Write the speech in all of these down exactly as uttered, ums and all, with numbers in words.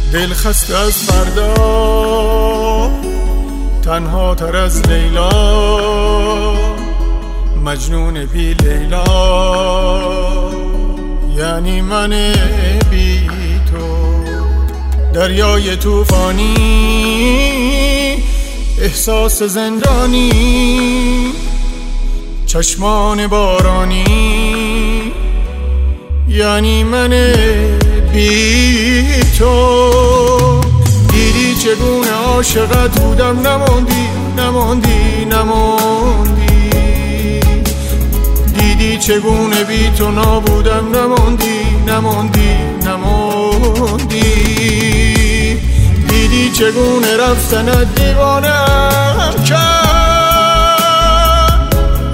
دل خسته از فردا، تنها تر از لیلا، مجنون بی لیلا، یعنی من بی تو. دریای طوفانی، احساس زندانی، چشمان بارانی، یعنی من بی تو. دیدی چگونه عاشقت بودم، نماندی نماندی نماندی. دیدی چگونه بی تو نابودم، نماندی نماندی نماندی. دیدی چگونه رفتنت دیوانه‌ام کرد،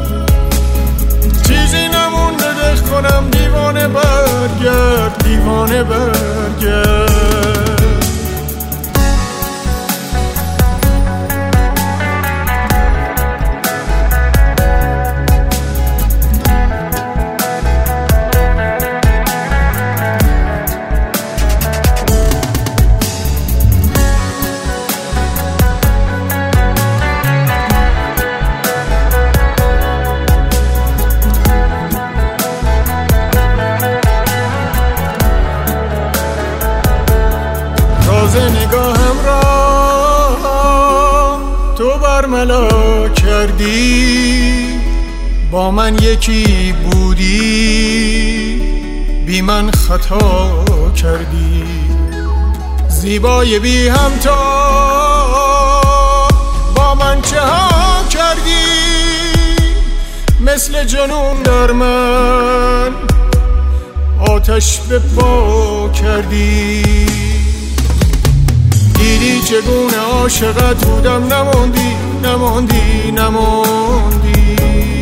چیزی نمونده دل کنم دیوانه برگرد، دیوانه برگرد. نگاهم را تو برملا کردی، با من یکی بودی، بی من خطا کردی. زیبای بی همتا با من چه ها کردی، مثل جنون در من آتش به پا کردی. دیدی چگونه عاشقت بودم، نماندی نماندی نماندی.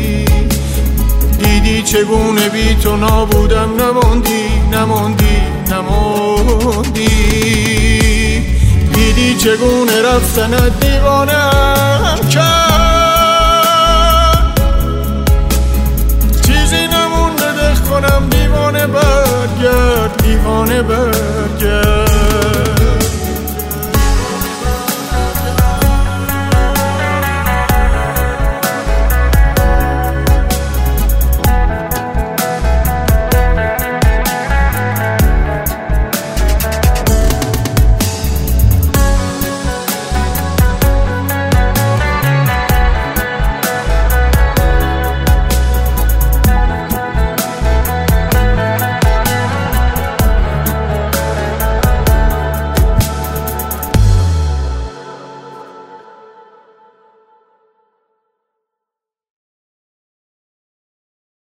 دیدی چگونه بی تو نابودم، نماندی نماندی نماندی. دیدی چگونه رفتنت دیوانه‌ام کرد، چیزی نمونده دل کنم دیوانه برگرد، دیوانه برگرد.